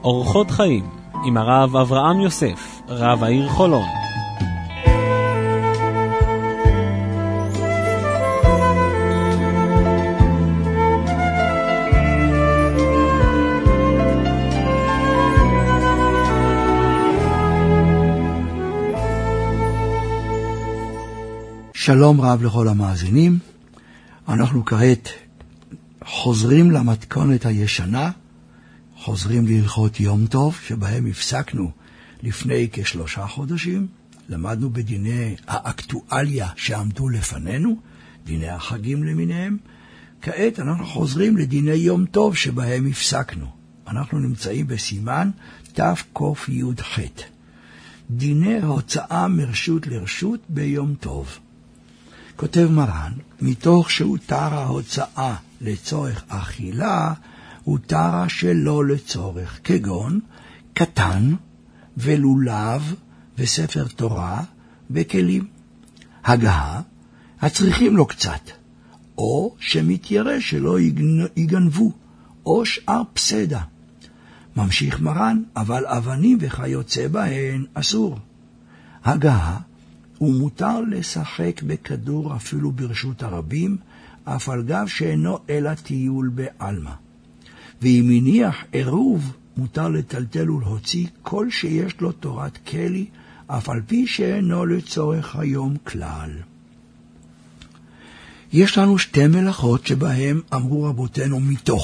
אורחות חיים עם הרב אברהם יוסף, רב העיר חולון. שלום רב לכל המאזינים. אנחנו כעת חוזרים למתכונת הישנה, חוזרים להלכות יום טוב, שבהם הפסקנו לפני כ3 חודשים. למדנו בדיני האקטואליה שעמדו לפנינו, דיני החגים למיניהם. כעת אנחנו חוזרים לדיני יום טוב שבהם הפסקנו. אנחנו נמצאים בסימן תק"ח, דיני הוצאה מרשות לרשות ביום טוב. כותב מרן, מתוך שהותר ההוצאה לצורך אכילה, הותר שלא לצורך, כגון קטן ולולב וספר תורה וכלים. הגעה, הצריכים לו קצת, או שמתיירא שלא יגנבו, או שאר פסדה. ממשיך מרן, אבל אבנים וכיוצא בהן אסור. הגעה, ומותר לשחק בכדור אפילו ברשות הרבים, אף על גב שאינו אלא טיול בעלמא. ואם מניח עירוב, מותר לטלטל ולהוציא כל שיש לו תורת כלי, אף על פי שאינו לצורך היום כלל. יש לנו 2 מלאכות שבהם אמרו רבותינו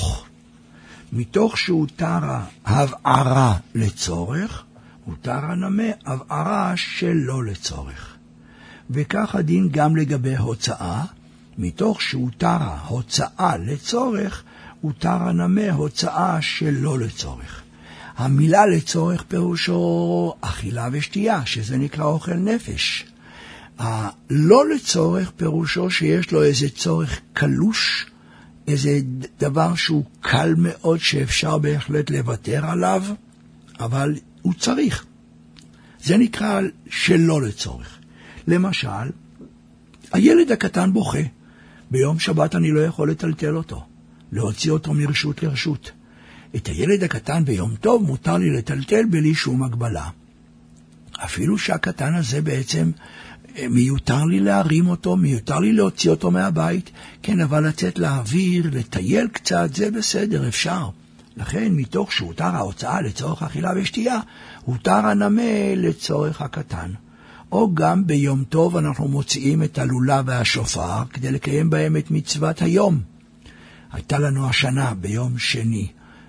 מתוך שהותר הבערה לצורך, הותר הנמה הבערה שלא לצורך. וכך הדין גם לגבי הוצאה, מתוך שהותר הוצאה לצורך, הותר הנמה הוצאה שלא לצורך. המילה לצורך פירושו אכילה ושתייה, שזה נקרא אוכל נפש. לא לצורך פירושו שיש לו איזה צורך קלוש, איזה דבר שהוא קל מאוד שאפשר בהחלט לוותר עליו, אבל הוא צריך. זה נקרא שלא לצורך. למשל, הילד הקטן בוכה. ביום שבת אני לא יכול לטלטל אותו, להוציא אותו מרשות לרשות. את הילד הקטן ביום טוב מותר לי לטלטל בלי שום הגבלה. אפילו שהקטן הזה בעצם מיותר לי להרים אותו, מיותר לי להוציא אותו מהבית. כן, אבל לצאת לאוויר, לטייל קצת, זה בסדר, אפשר. לכן, מתוך שהותר ההוצאה לצורך אכילה ושתייה, הותר הנמה לצורך הקטן. או גם ביום טוב אנחנו מוציאים את הלולה והשופר כדי לקיים בהם את מצוות היום. הייתה לנו השנה ביום שני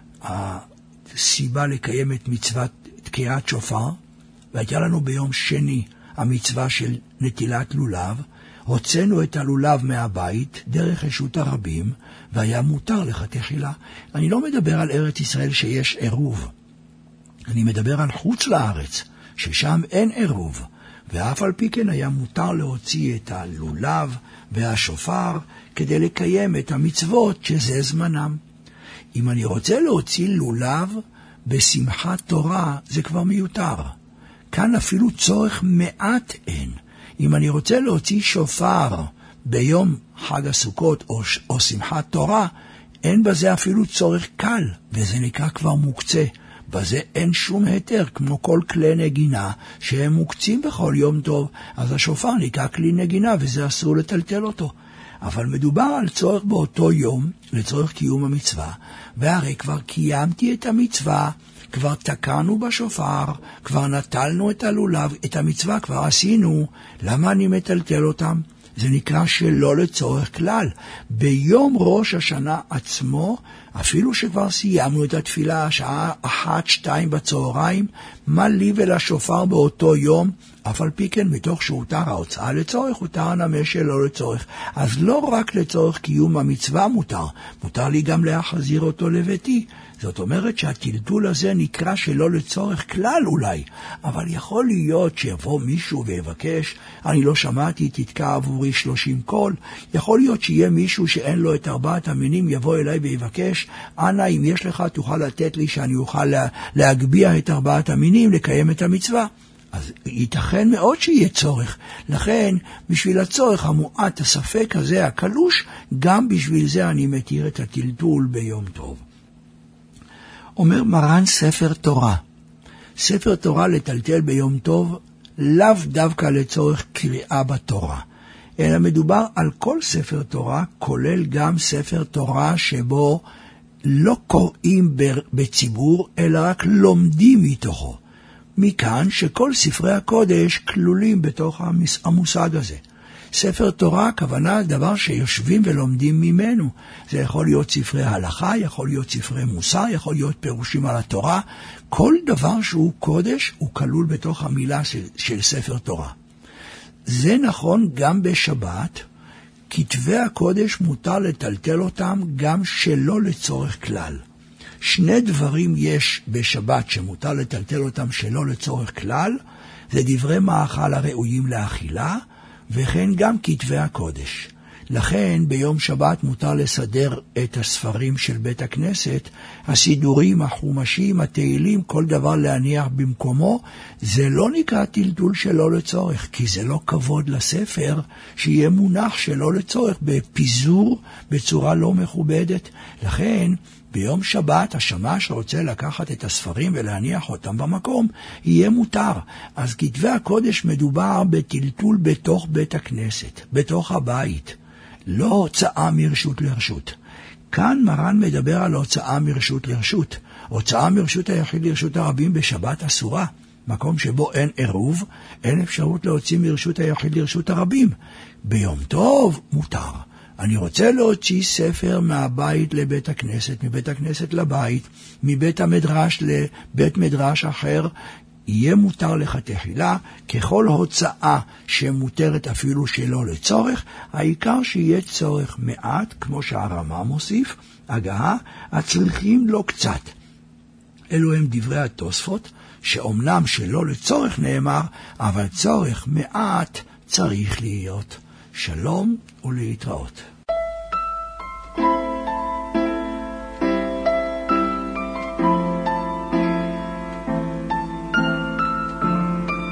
הסיבה לקיים את מצוות תקיעת שופר, והייתה לנו ביום שני המצווה של נטילת לולב. הוצאנו את הלולב מהבית דרך רשות הרבים, והיה מותר לכתחילה. אני לא מדבר על ארץ ישראל שיש עירוב, אני מדבר על חוץ לארץ ששם אין עירוב, ואף על פי כן היה מותר להוציא את הלולב והשופר כדי לקיים את המצוות שזה זמנם. אם אני רוצה להוציא לולב בשמחת תורה, זה כבר מיותר. כאן אפילו צורך מעט אין. אם אני רוצה להוציא שופר ביום חג הסוכות או שמחת תורה, אין בזה אפילו צורך קל, וזה נקרא כבר מוקצה. בזה אין שום היתר, כמו כל כלי נגינה שהם מוקצים בכל יום טוב, אז השופר נקרא כלי נגינה וזה אסור לטלטל אותו. אבל מדובר על צורך באותו יום, לצורך קיום המצווה, והרי כבר קיימתי את המצווה, כבר תקענו בשופר, כבר נטלנו את הלולב, את המצווה כבר עשינו, למה אני מטלטל אותם? זה נקרא שלא לצורך כלל. ביום ראש השנה עצמו, אפילו שכבר סיימנו את התפילה, השעה 1-2 בצהריים, מה לי ולשופר באותו יום? אף על פי כן, מתוך שהותר ההוצאה לצורך, הותר הנמה שלא לצורך. אז לא רק לצורך קיום המצווה מותר לי גם להחזיר אותו לביתי. זאת אומרת שהטלטול הזה נקרא שלא לצורך כלל אולי, אבל יכול להיות שיבוא מישהו ויבקש, אני לא שמעתי, תתקע עבורי 30 קול, יכול להיות שיהיה מישהו שאין לו את 4 המינים, יבוא אליי ויבקש, אנא אם יש לך תוכל לתת לי שאני אוכל להגביע את 4 המינים, לקיים את המצווה. אז ייתכן מאוד שיהיה צורך. לכן, בשביל הצורך המועט, הספק הזה, הקלוש, גם בשביל זה אני מתיר את הטלטול ביום טוב. אומר מרן ספר תורה. ספר תורה לטלטל ביום טוב, לאו דווקא לצורך קריאה בתורה, אלא מדובר על כל ספר תורה, כולל גם ספר תורה שבו לא קוראים בציבור, אלא רק לומדים מתוכו. מכאן שכל ספרי הקודש כלולים בתוך המושג הזה. ספר תורה, הכוונה דבר שיושבים ולומדים ממנו. זה יכול להיות ספרי הלכה, יכול להיות ספרי מוסר, יכול להיות פירושים על התורה. כל דבר שהוא קודש הוא כלול בתוך המילה של ספר תורה. זה נכון גם בשבת. כתבי הקודש מותר לטלטל אותם גם שלא לצורך כלל. שני דברים יש בשבת שמותר לטלטל אותם שלא לצורך כלל, זה דברי מאכל הראויים לאכילה, וכן גם כתבי הקודש. לכן ביום שבת מותר לסדר את הספרים של בית הכנסת, הסידורים, החומשים, התהילים, כל דבר להניח במקומו. זה לא נקרא טלטול שלא לצורך, כי זה לא כבוד לספר שיהיה מונח שלא לצורך בפיזור בצורה לא מכובדת. לכן ביום שבת השמש רוצה לקחת את הספרים ולהניח אותם במקום, יהיה מותר. אז כתבי הקודש מדובר בטלטול בתוך בית הכנסת, בתוך הבית, לא הוצאה מרשות לרשות. כאן מרן מדבר על הוצאה מרשות לרשות. הוצאה מרשות היחיד לרשות הרבים בשבת אסורה. מקום שבו אין עירוב, אין אפשרות להוציא מרשות היחיד לרשות הרבים. ביום טוב מותר. אני רוצה להוציא ספר מהבית לבית הכנסת, מבית הכנסת לבית, מבית המדרש לבית מדרש אחר, יהיה מותר לך תחילה, ככל הוצאה שמותרת אפילו שלא לצורך, העיקר שיהיה צורך מעט, כמו שהרמ"א מוסיף, הגעה, הצריכים לא קצת. אלו הם דברי התוספות, שאומנם שלא לצורך נאמר, אבל צורך מעט צריך להיות. שלום ולהתראות.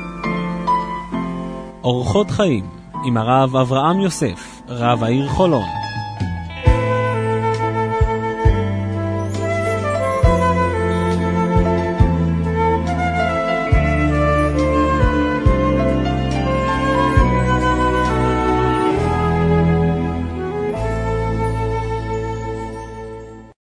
אורחות חיים עם הרב אברהם יוסף, רב העיר חולון.